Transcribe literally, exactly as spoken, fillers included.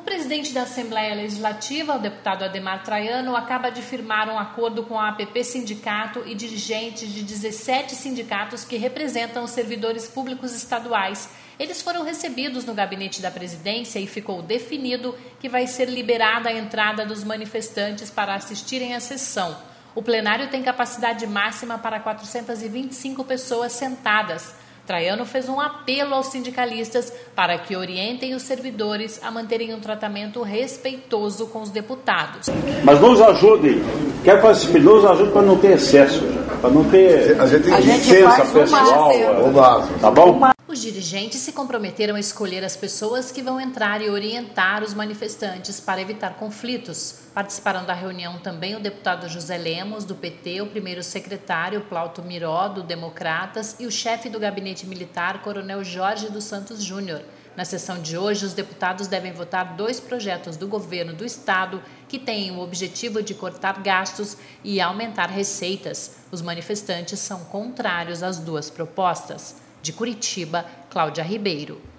presidente da Assembleia Legislativa, o deputado Adhemar Traiano, acaba de firmar um acordo com a A P P Sindicato e dirigentes de dezessete sindicatos que representam os servidores públicos estaduais. Eles foram recebidos no gabinete da presidência e ficou definido que vai ser liberada a entrada dos manifestantes para assistirem à sessão. O plenário tem capacidade máxima para quatrocentas e vinte e cinco pessoas sentadas. Traiano fez um apelo aos sindicalistas para que orientem os servidores a manterem um tratamento respeitoso com os deputados. Mas nos ajudem, quer fazer, nos ajude para não ter excesso, para não ter a gente, a licença pessoal, é, tá bom? Os dirigentes se comprometeram a escolher as pessoas que vão entrar e orientar os manifestantes para evitar conflitos. Participaram da reunião também o deputado José Lemos, do P T, o primeiro secretário, Plauto Miró, do Democratas, e o chefe do gabinete militar, Coronel Jorge dos Santos Júnior. Na sessão de hoje, os deputados devem votar dois projetos do governo do estado que têm o objetivo de cortar gastos e aumentar receitas. Os manifestantes são contrários às duas propostas. De Curitiba, Cláudia Ribeiro.